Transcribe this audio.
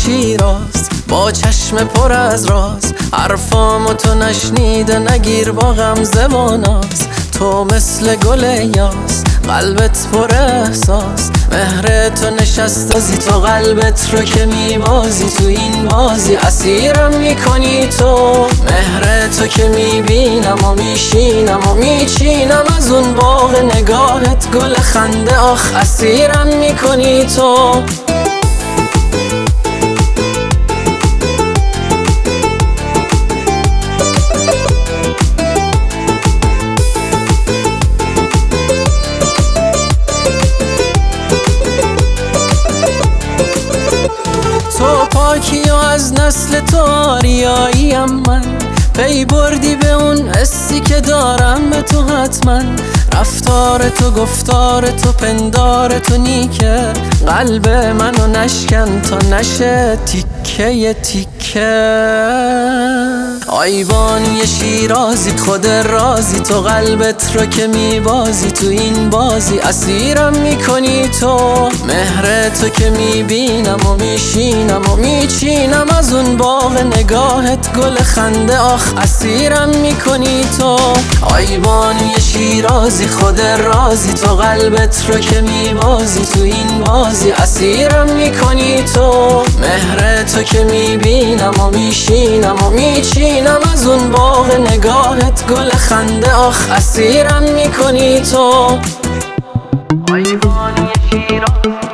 شیراز با چشم پر از راز، حرفامو تو نشنیده نگیر با غمزه و ناز. تو مثل گل یاس، قلبت پر احساس، مهر تو نشسته زی تو قلبت رو که میبازی. تو این بازی اسیرم میکنی تو، مهر تو که میبینم و میشینم و میچینم از اون باغ نگاهت گل خنده. آخ اسیرم میکنی تو. تو پاکی و از نسل تو آریاییم من، پی بردی به اون حسی که دارم به تو حتما. رفتار تو گفتار تو پندار تو نیکه، قلب منو نشکن تا نشه تیکه تیکه. آیوانی شیرازی خود رازی، تو قلبت رو که میبازی. تو این بازی اسیرم میکنی تو، مهر تو که میبینم و میشینم و میچینم از اون باغ نگاهت گل خنده. آخ اسیرم میکنی تو. آیوانی شیرازی خود رازی، تو قلبت رو که میبازی. تو این بازی اسیرم میکنی تو، مهر تو که میبینم و میشینم و میچینم از اون باغ نگاهت گل خنده. آخ اسیرم میکنی تو. آیوانی شیرازی